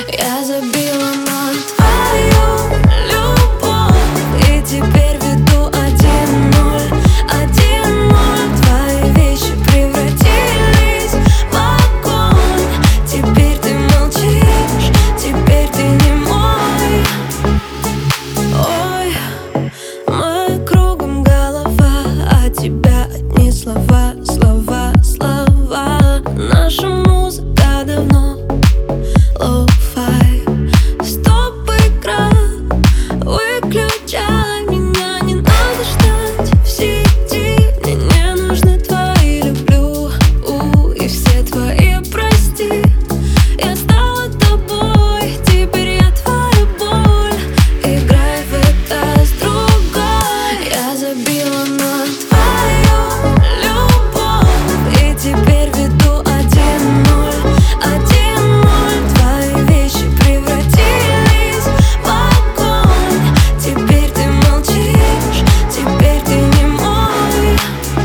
Я забила на твою любовь и теперь веду 1-0, 1-0. Твои вещи превратились в огонь. Теперь ты молчишь, теперь ты не мой. Ой, мы кругом голова, а тебя одни слова, слова, слова. Наша музыка давно лоу-фай. Стоп, игра, выключай меня, не надо ждать в сети. Мне не нужны твои люблю и все твои прости. Я стала тобой, теперь я твоя боль. Играй в это с другой. Я забила на твою любовь и теперь веду 1-0, 1-0. Твои вещи превратились в огонь. Теперь ты молчишь, теперь ты не мой.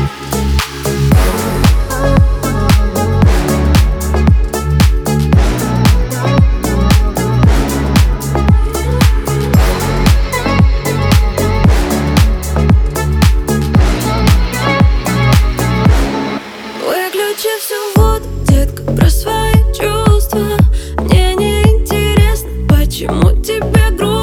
Выключи всю воду, детка, про свои чувства. Мне не интересно, почему тебе грустно.